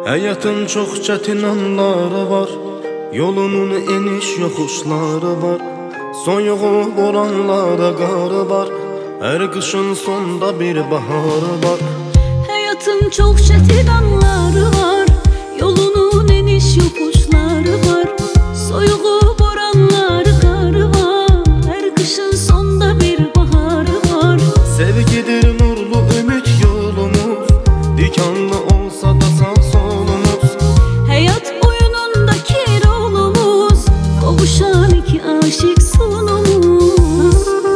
Həyatın çox çətin anları var, yolunun eniş yoxuşları var. Soyuğu boranlara qarı var, hər qışın sonda bir baharı var. Həyatın çox çətin anları var, yolunun eniş yoxuşları var. Soyuğu boranları qarı var, hər qışın sonda bir baharı var. Sevgidir nurlu ümit yolumuz, dikanlı olsa da sağ solumuz. Həyat oyunundakı rolumuz, qovuşan iki aşık sonumuz.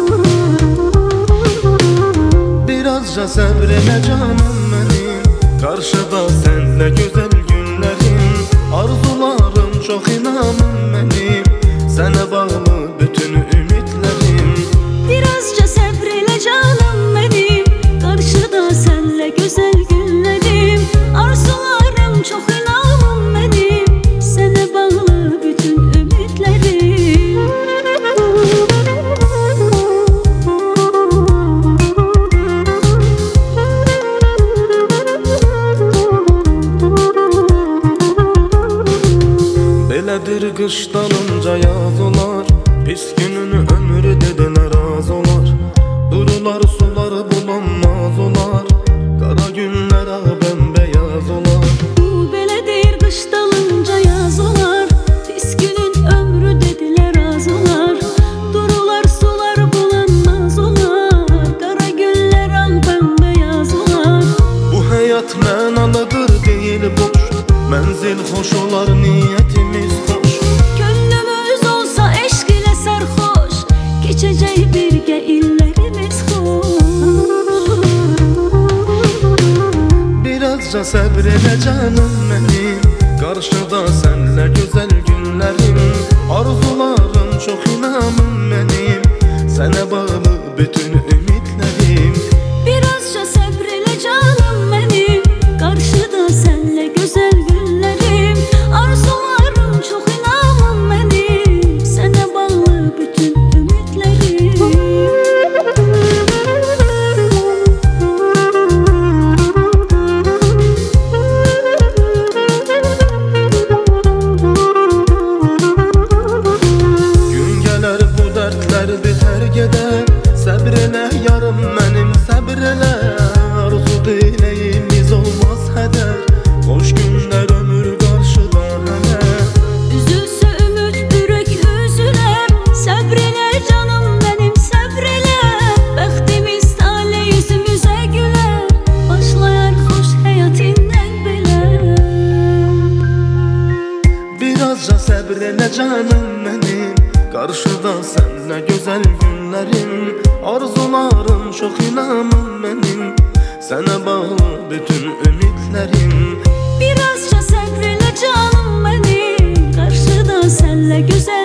Birazca səbrələ canım mənim, qarşıda sənlə gözəl günlərim. Arzularım çox inanım mənim, sənə bağlı bütün ümidlərim. Birazca səbr elə canım mənim, qarşıda sənlə gözəl günlərim. Arzularım çox inanım mənim, sənə bağlı bütün ümidlərim. Belədir qış dalınca yaz olar, pis gününü ömür dedilər az olar. Durular suları bulanmaz olar, qara günlər ağ bəmbəyaz olar. Belədir qış dalınca yaz olar, pis günün ömrü dedilər az olar. Durular sular bulanmaz olar, qara günlər ağ bəmbəyaz olar. Bu həyat mənalıdır deyil boş, mənzil xoş olar niyyətimiz xoş. Könlümüz olsa eşq ilə sərxoş, keçəcək birgə illərimiz xoş. Birazca səbr elə canım mənim, qarşıda sənlə gözəl günlərim. Arzularım çox inanım mənim, sənə bağlı bütün ümidlərim. Birazca səbr elə canım mənim, qarşıda sənlə gözəl günlərim. Arzularım çox inanım mənim, sənə bağlı bütün ümidlərim. Gün gələr bu dərdlər bitər gedər, səbr elə yarım mənim səbr elə. Arzu diləyimiz olmaz hədər, xoş günlər ömür qarşıda hələ. Üzülsə ümid ürək üzülər, səbr elə canım mənim səbr elə. Bəxtimiz taley yüzümüzə gülər, başlayar xoş həyatindən belə. Birazca səbr elə canım mənim, qarşıda sənlə gözəl günlərim. Arzularım çox inanım mənim, sənə bağlı bütün ümidlərim. Birazca səbr elə canım mənim, qarşıda sənlə gözəl